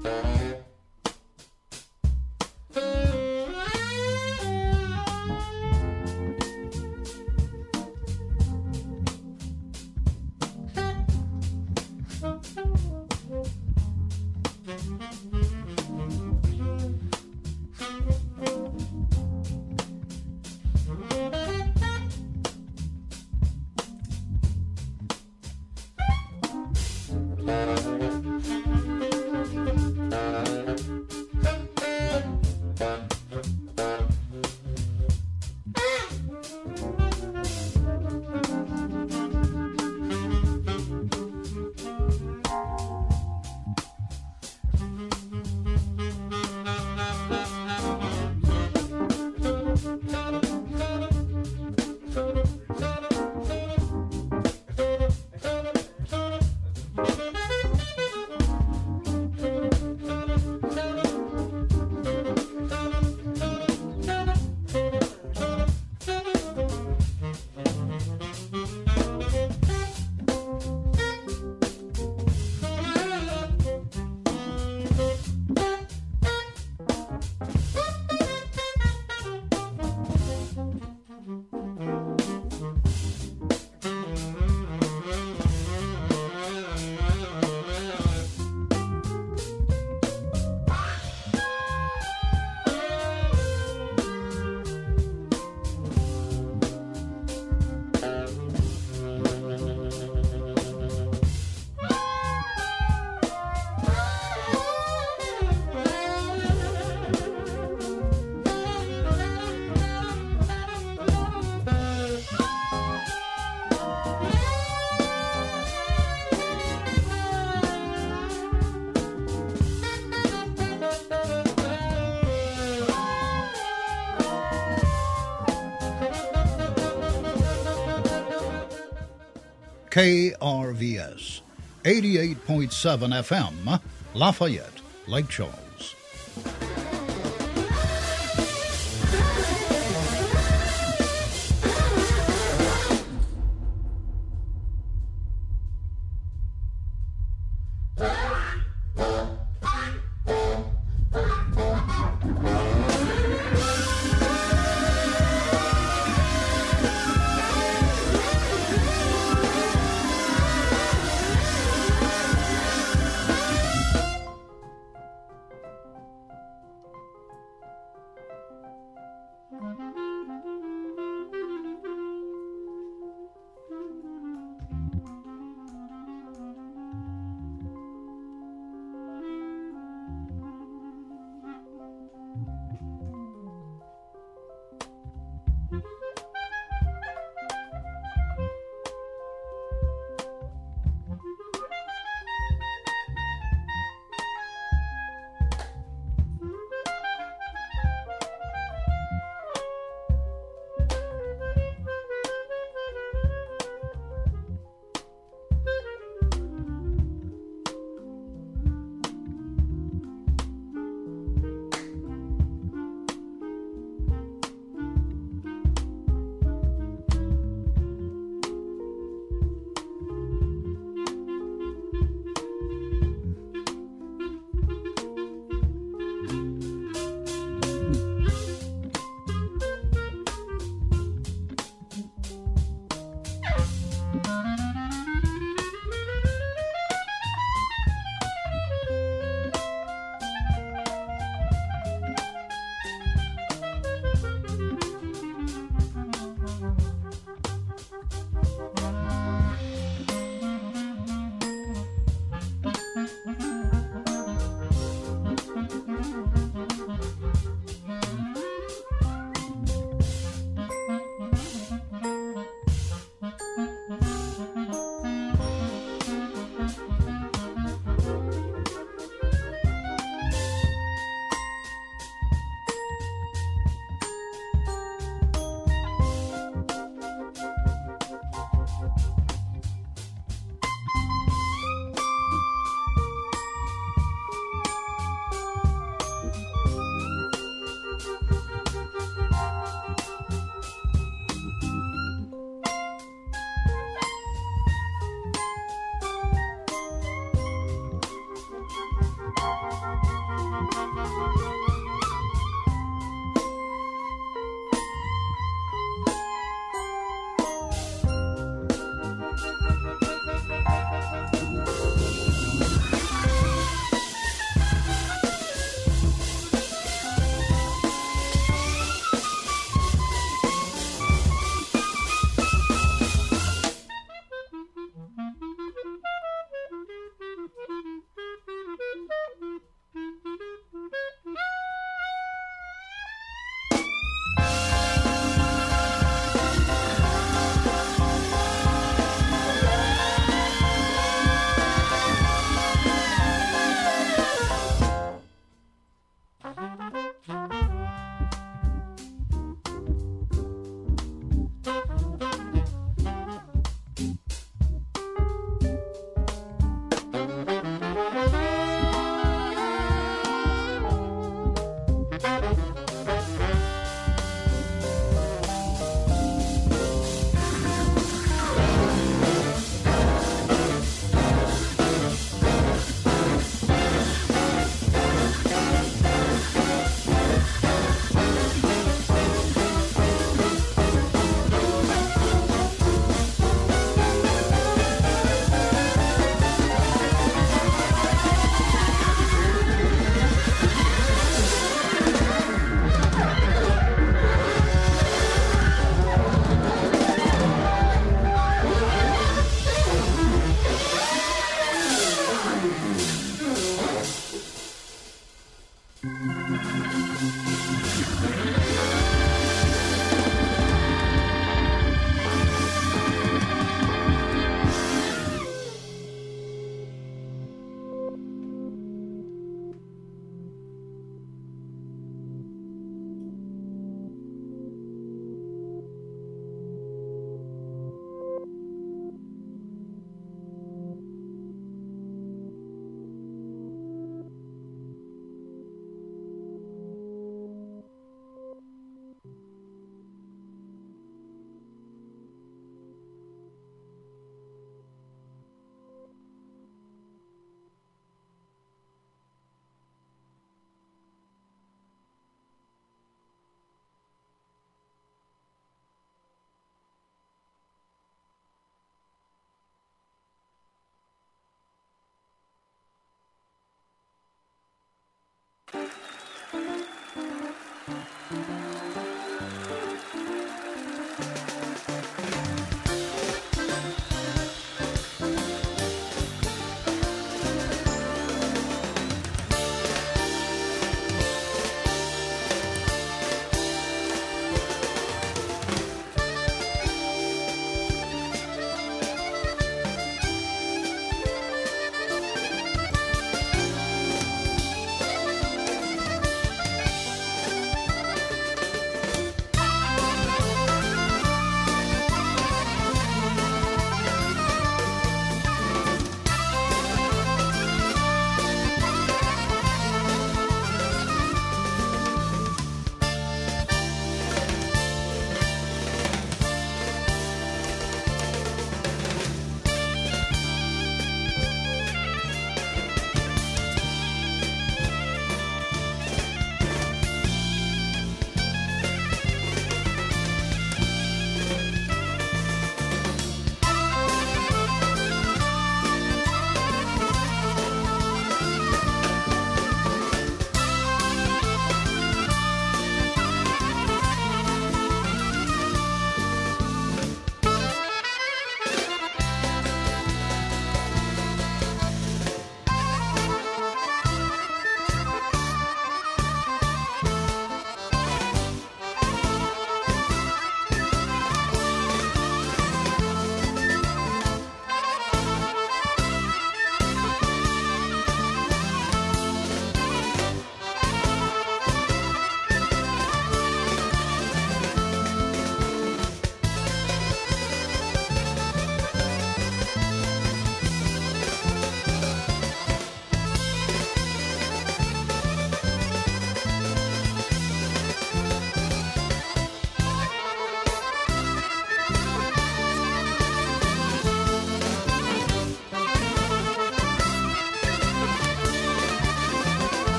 KRVS, 88.7 FM, Lafayette, Lake Charles.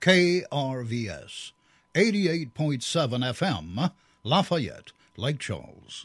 KRVS, 88.7 FM, Lafayette, Lake Charles.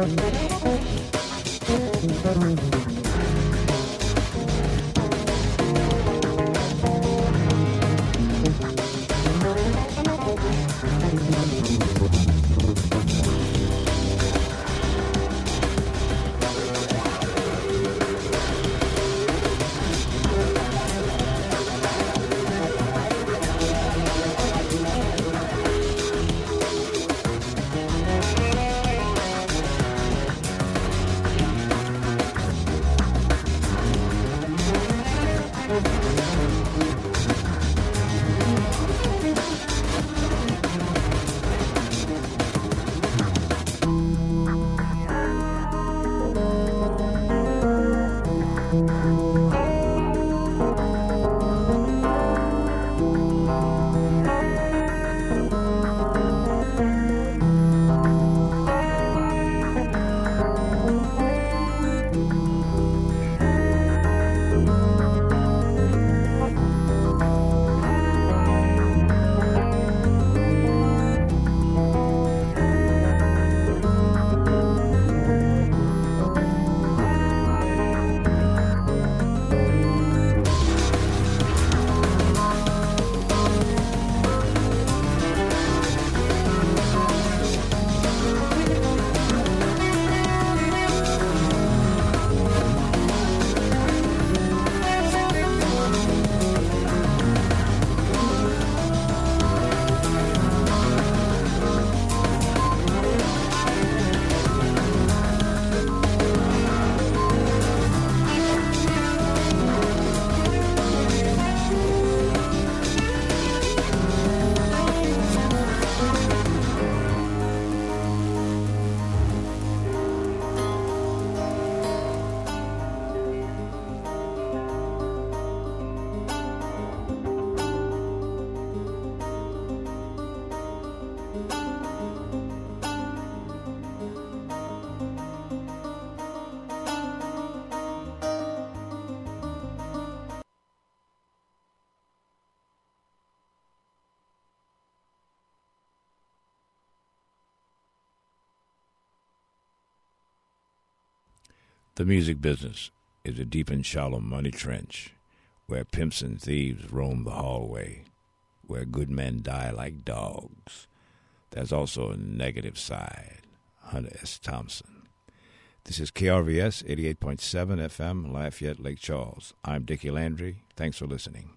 The music business is a deep and shallow money trench where pimps and thieves roam the hallway, where good men die like dogs. There's also a negative side. Hunter S. Thompson. This is KRVS 88.7 FM, Lafayette, Lake Charles. I'm Dickie Landry. Thanks for listening.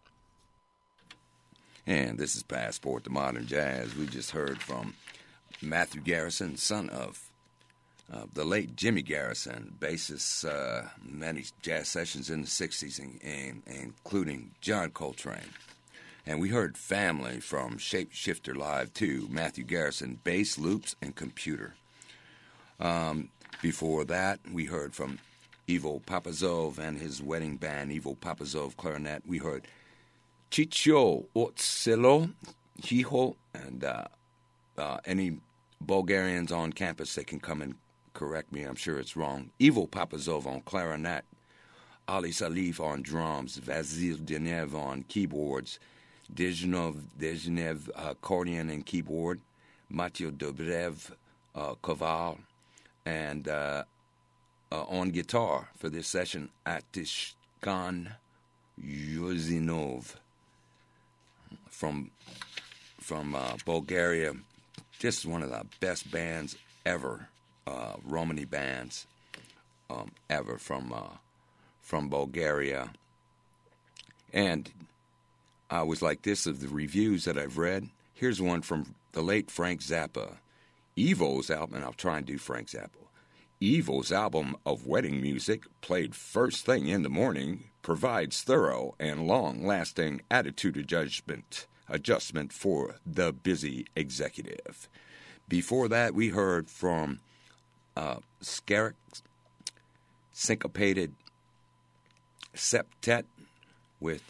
And this is Passport to Modern Jazz. We just heard from Matthew Garrison, son of the late Jimmy Garrison, bassist, many jazz sessions in the 60s, including John Coltrane. And we heard Family from Shapeshifter Live 2, Matthew Garrison, bass, loops, and computer. Before that, we heard from Ivo Papazov and his wedding band, Ivo Papazov clarinet. We heard Chicho Otselo, Hiho, and any Bulgarians on campus, they can come and correct me, I'm sure it's wrong. Ivo Papazov on clarinet, Ali Salif on drums, Vasil Denev on keyboards, Dezhnev accordion and keyboard, Mateo Dobrev kaval, and on guitar for this session, Atishkan Yuzinov from Bulgaria. Just one of the best bands ever. Romani bands ever from Bulgaria. And I always like this of the reviews that I've read. Here's one from the late Frank Zappa. Evo's album, and I'll try and do Frank Zappa. Evo's album of wedding music, played first thing in the morning, provides thorough and long-lasting attitude adjustment for the busy executive. Before that, we heard from Skerek Syncopated Septet with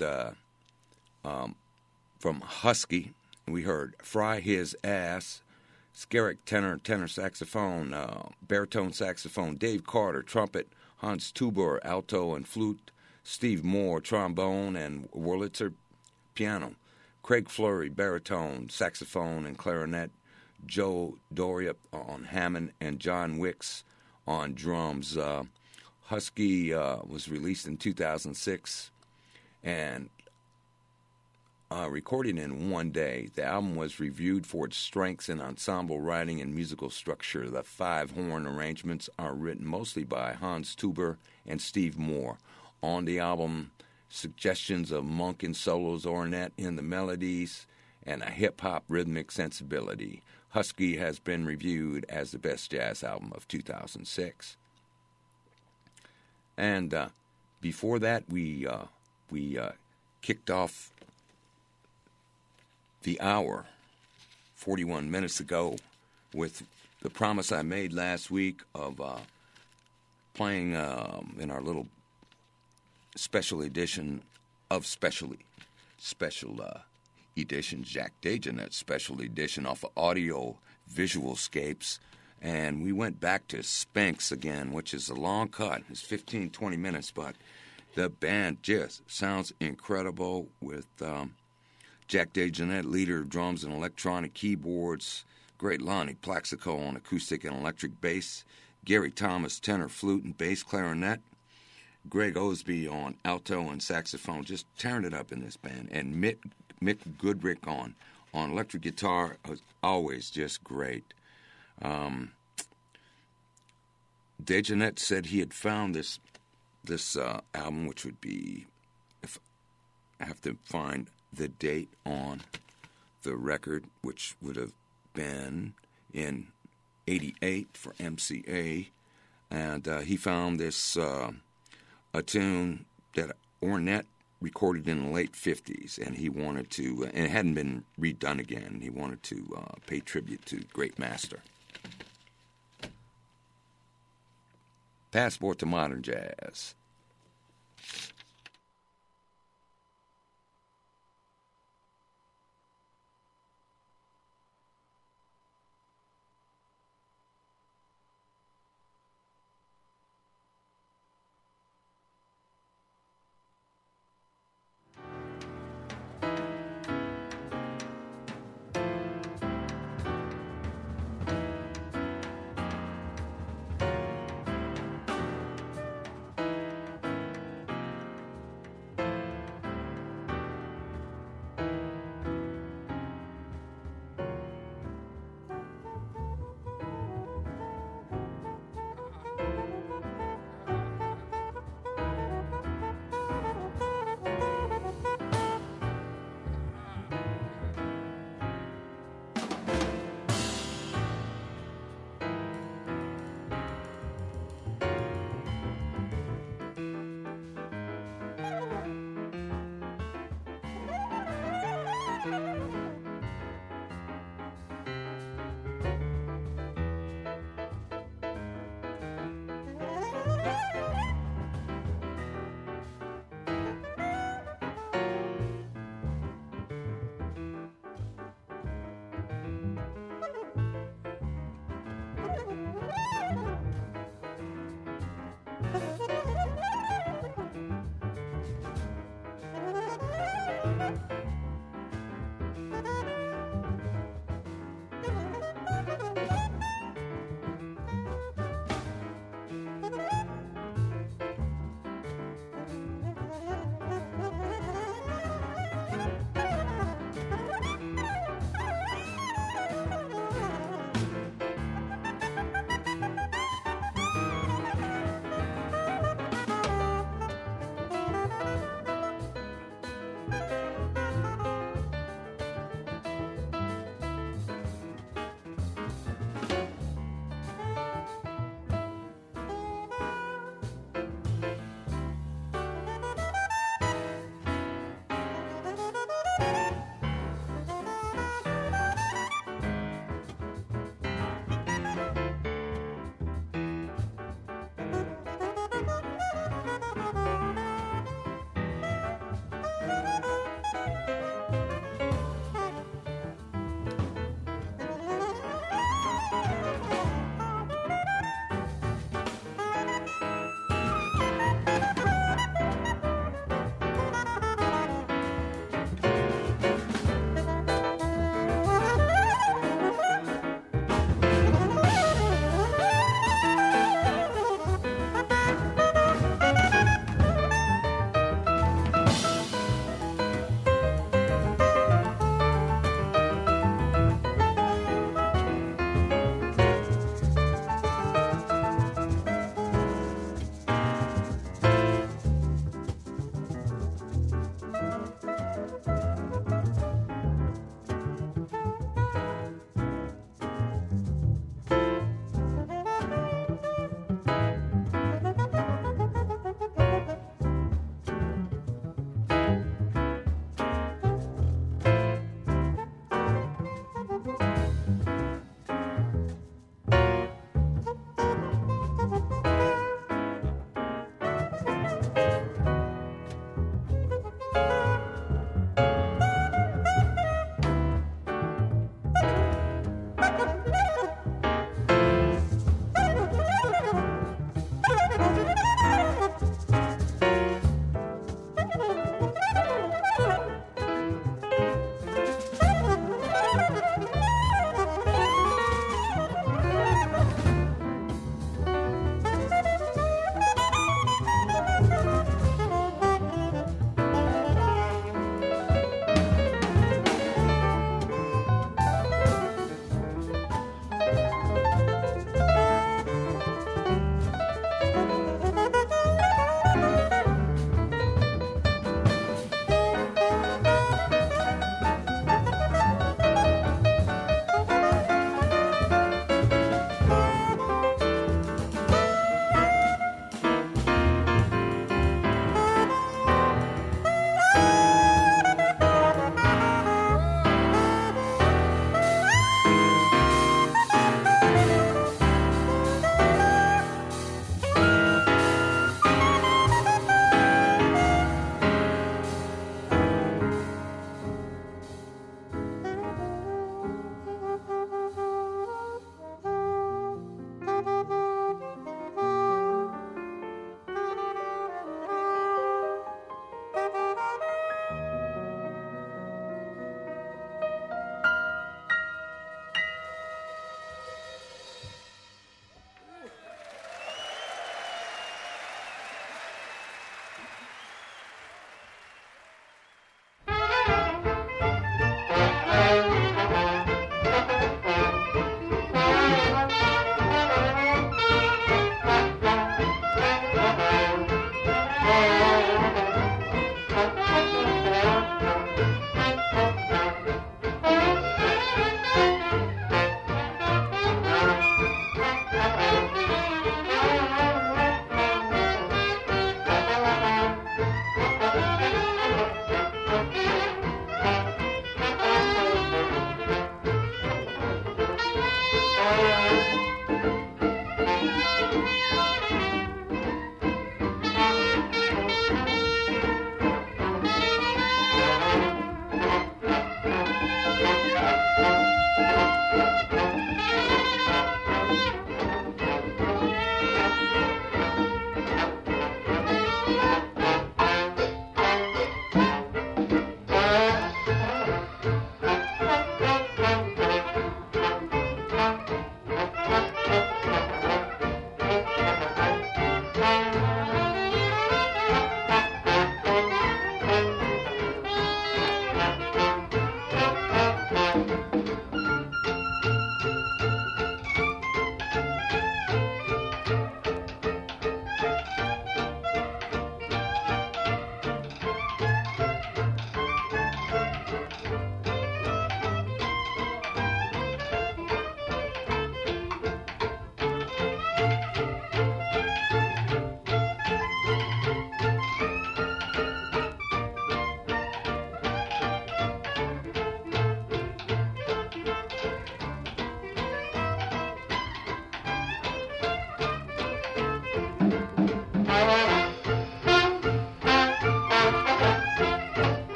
from Husky. We heard Fry His Ass, Skerek tenor saxophone, baritone saxophone, Dave Carter trumpet, Hans Tuber alto and flute, Steve Moore trombone and Wurlitzer piano, Craig Fleury baritone, saxophone and clarinet, Joe Doria on Hammond, and John Wicks on drums. Husky was released in 2006 and recorded in one day. The album was reviewed for its strengths in ensemble writing and musical structure. The 5-horn arrangements are written mostly by Hans Tuber and Steve Moore. On the album, suggestions of Monk and solos, Ornette in the melodies, and a hip-hop rhythmic sensibility. Husky has been reviewed as the best jazz album of 2006. And before that, we kicked off the hour 41 minutes ago with the promise I made last week of playing in our little special edition of special edition, Jack DeJohnette special edition off of Audio Visualscapes. And we went back to Spinks again, which is a long cut. It's 15, 20 minutes, but the band just sounds incredible with Jack DeJohnette, leader of drums and electronic keyboards, great Lonnie Plaxico on acoustic and electric bass, Gary Thomas, tenor, flute, and bass clarinet, Greg Osby on alto and saxophone, just tearing it up in this band, and Mick Goodrick on electric guitar, always just great. DeJohnette said he had found this album, which would be, if I have to find the date on the record, which would have been in '88 for MCA, and he found this a tune that Ornette recorded in the late 50s, and he wanted to, and it hadn't been redone again. He wanted to pay tribute to great master. Passport to Modern Jazz.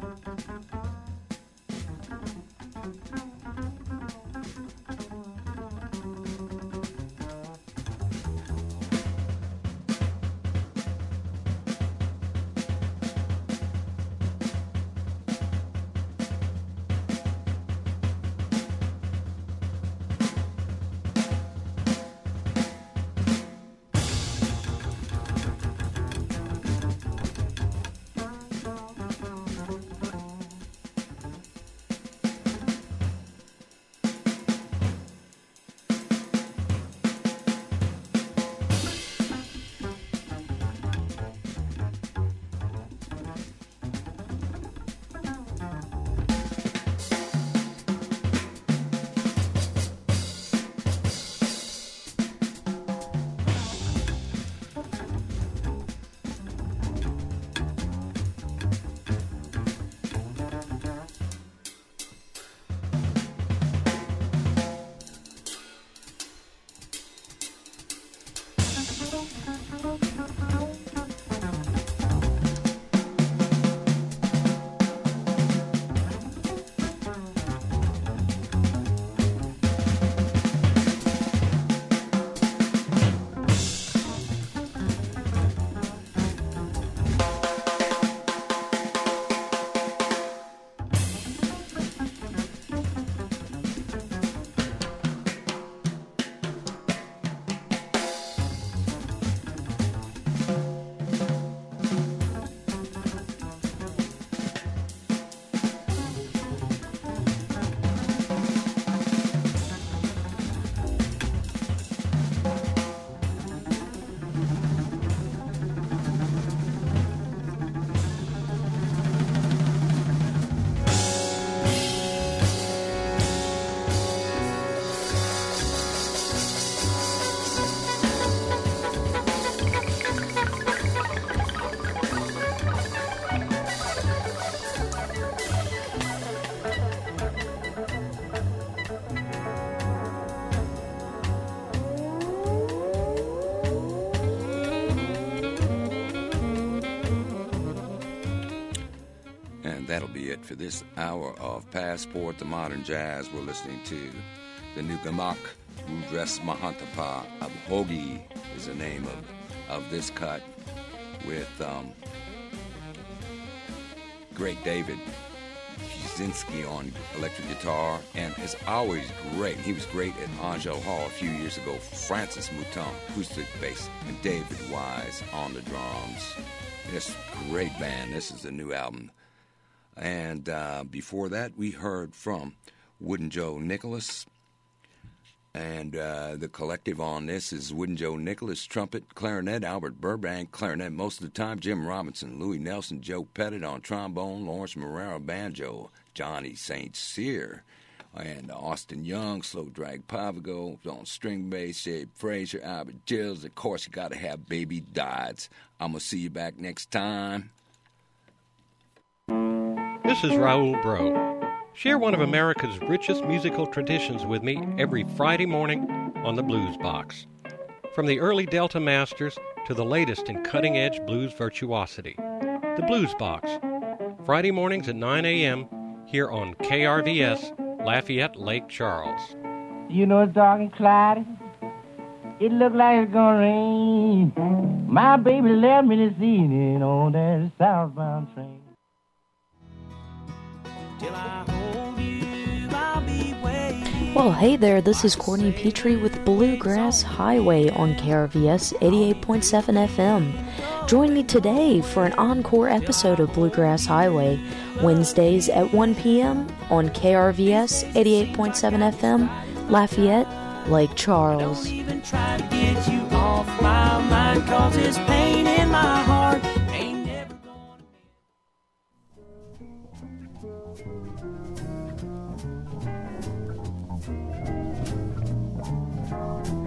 That'll be it for this hour of Passport to Modern Jazz. We're listening to the new Gamak Rudres Mahantapa Abhogi is the name of this cut with great David Fizinski on electric guitar, and is always great. He was great at Anjo Hall a few years ago. Francis Mouton, acoustic bass, and David Wise on the drums. It's a great band. This is the new album. And before that, we heard from Wooden Joe Nicholas. And the collective on this is Wooden Joe Nicholas, trumpet, clarinet, Albert Burbank, clarinet most of the time, Jim Robinson, Louis Nelson, Joe Pettit on trombone, Lawrence Morero, banjo, Johnny St. Cyr, and Austin Young, slow drag Pavago on string bass, Jay Frazier, Albert Gills. Of course, you got to have Baby Dodds. I'm going to see you back next time. This is Raoul Bro. Share one of America's richest musical traditions with me every Friday morning on the Blues Box. From the early Delta Masters to the latest in cutting-edge blues virtuosity. The Blues Box, Friday mornings at 9 a.m. here on KRVS, Lafayette, Lake Charles. You know it's dark and cloudy. It look like it's gonna rain. My baby left me this evening on that southbound train. Till I hold you, I'll be waiting. Well, hey there, this is Courtney Petrie with Bluegrass Highway on KRVS 88.7 FM. Join me today for an encore episode of Bluegrass Highway, Wednesdays at 1 p.m. on KRVS 88.7 FM, Lafayette, Lake Charles. Don't even try to get you off my mind, 'cause this pain in my heart ain't never gonna be.